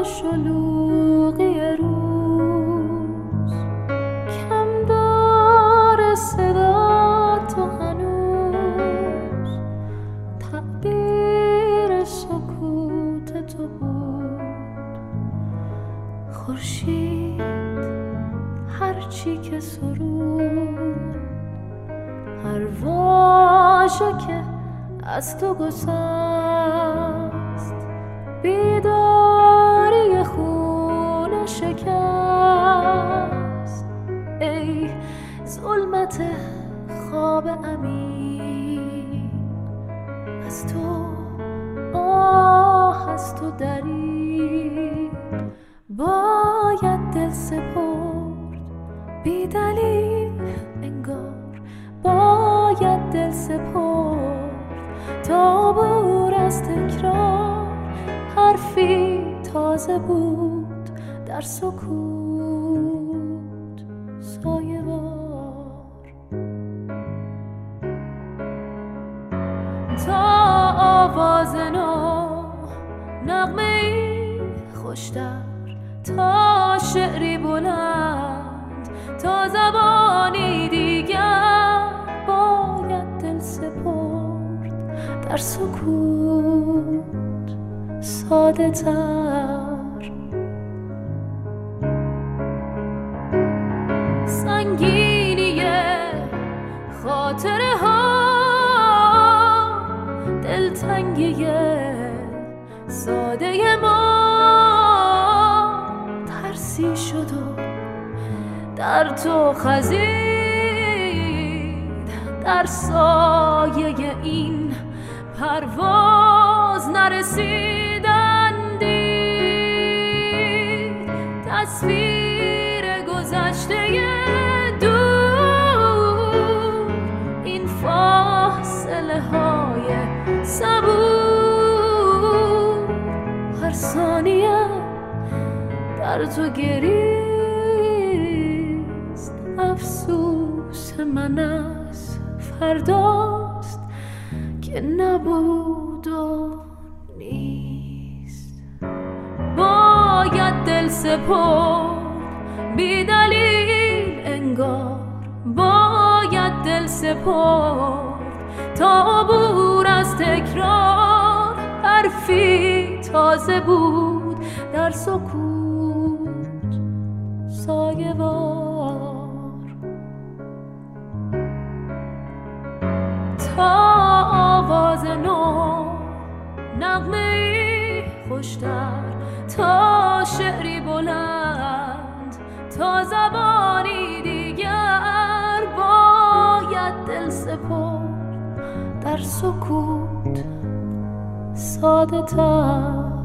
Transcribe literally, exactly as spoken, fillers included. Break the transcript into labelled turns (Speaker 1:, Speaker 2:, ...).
Speaker 1: شلوغی روز، کم دار صدا تو هنوز تعبیر سکوت تو بود. خورشید هرچی که سرود، هر واژه که از تو گسست، بیداری خون شکست. ای ظلمت خواب عمیق، از تو آه از تو دریغ. باید دل سپرد بی دلیل انگار، باید دل سپرد تا عبور از تکرار. حرفی تازه بود در سکوت سایه وار، تا آواز نو نغمه ای خوشتر، تا شعری بلند، تا زبانی دیگر. باید دل سپرد در سکوت ساده تر. سنگینی خاطره ها، دلتنگی ساده ما، ترسی شد و در تو خزید. در سایه این پرواز نرسیدندی، تصویر گذشته دور، این فاصله های صبور. هر ثانیه در تو گریست، افسوس من از فرداست که نبود و نیست. باید دل سپرد بی دلیل انگار، باید دل سپرد تا عبور از تکرار. حرفی تازه بود در سکوت سایه وار، تا آواز نو نغمه ای خوشتر، تا شعری بلند، تا زبانی دیگر. باید دل سپرد در سکوت ساده تر.